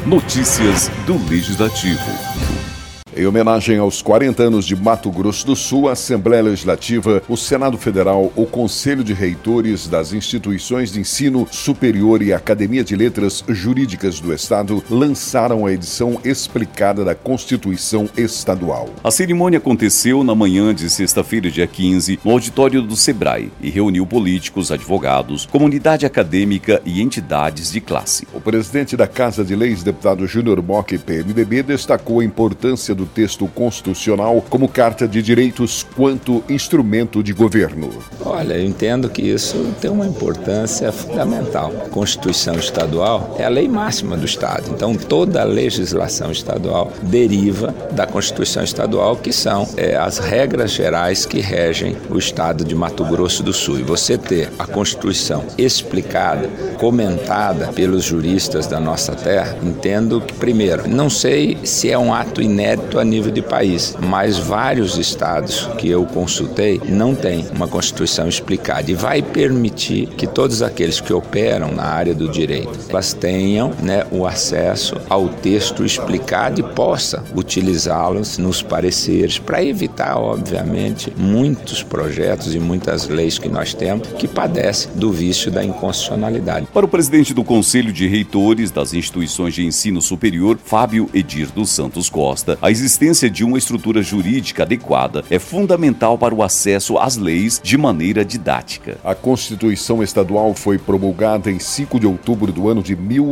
Notícias do Legislativo. Em homenagem aos 40 anos de Mato Grosso do Sul, a Assembleia Legislativa, o Senado Federal, o Conselho de Reitores das Instituições de Ensino Superior e a Academia de Letras Jurídicas do Estado lançaram a edição explicada da Constituição Estadual. A cerimônia aconteceu na manhã de sexta-feira, dia 15, no auditório do Sebrae e reuniu políticos, advogados, comunidade acadêmica e entidades de classe. O presidente da Casa de Leis, deputado Júnior Bock, PMDB, destacou a importância do texto constitucional como carta de direitos quanto instrumento de governo. Olha, eu entendo que isso tem uma importância fundamental. A Constituição Estadual é a lei máxima do Estado. Então, toda a legislação estadual deriva da Constituição Estadual, que são as regras gerais que regem o Estado de Mato Grosso do Sul. E você ter a Constituição explicada, comentada pelos juristas da nossa terra, entendo que, primeiro, não sei se é um ato inédito a nível de país, mas vários estados que eu consultei não têm uma Constituição explicada e vai permitir que todos aqueles que operam na área do direito, elas tenham o acesso ao texto explicado e possa utilizá-los nos pareceres para evitar, obviamente, muitos projetos e muitas leis que nós temos que padecem do vício da inconstitucionalidade. Para o presidente do Conselho de Reitores das Instituições de Ensino Superior, Fábio Edir dos Santos Costa, a existência de uma estrutura jurídica adequada é fundamental para o acesso às leis de maneira didática. A Constituição Estadual foi promulgada em 5 de outubro do ano de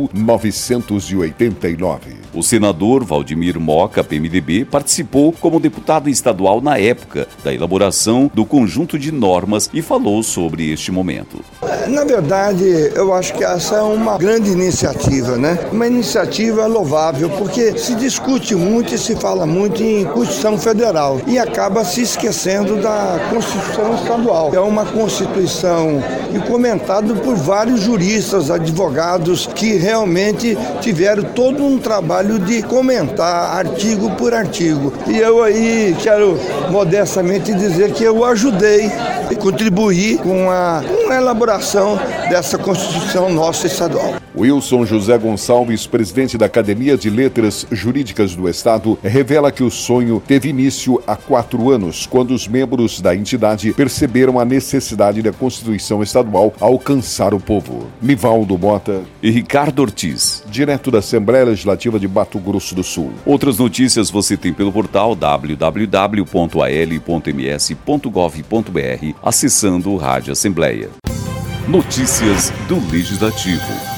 1989. O senador Valdemir Moca, PMDB, participou como deputado estadual na época da elaboração do conjunto de normas e falou sobre este momento. Na verdade, eu acho que essa é uma grande iniciativa, Uma iniciativa louvável, porque se discute muito e se fala muito em Constituição Federal e acaba se esquecendo da Constituição Estadual. É uma Constituição comentada por vários juristas, advogados que realmente tiveram todo um trabalho de comentar artigo por artigo. E eu aí quero modestamente dizer que eu ajudei e contribuí com a elaboração dessa Constituição nossa estadual. Wilson José Gonçalves, presidente da Academia de Letras Jurídicas do Estado, revela que o sonho teve início há 4 anos, quando os membros da entidade perceberam a necessidade da Constituição Estadual alcançar o povo. Nivaldo Mota e Ricardo Ortiz, direto da Assembleia Legislativa de Mato Grosso do Sul. Outras notícias você tem pelo portal www.al.ms.gov.br, acessando o Rádio Assembleia. Notícias do Legislativo.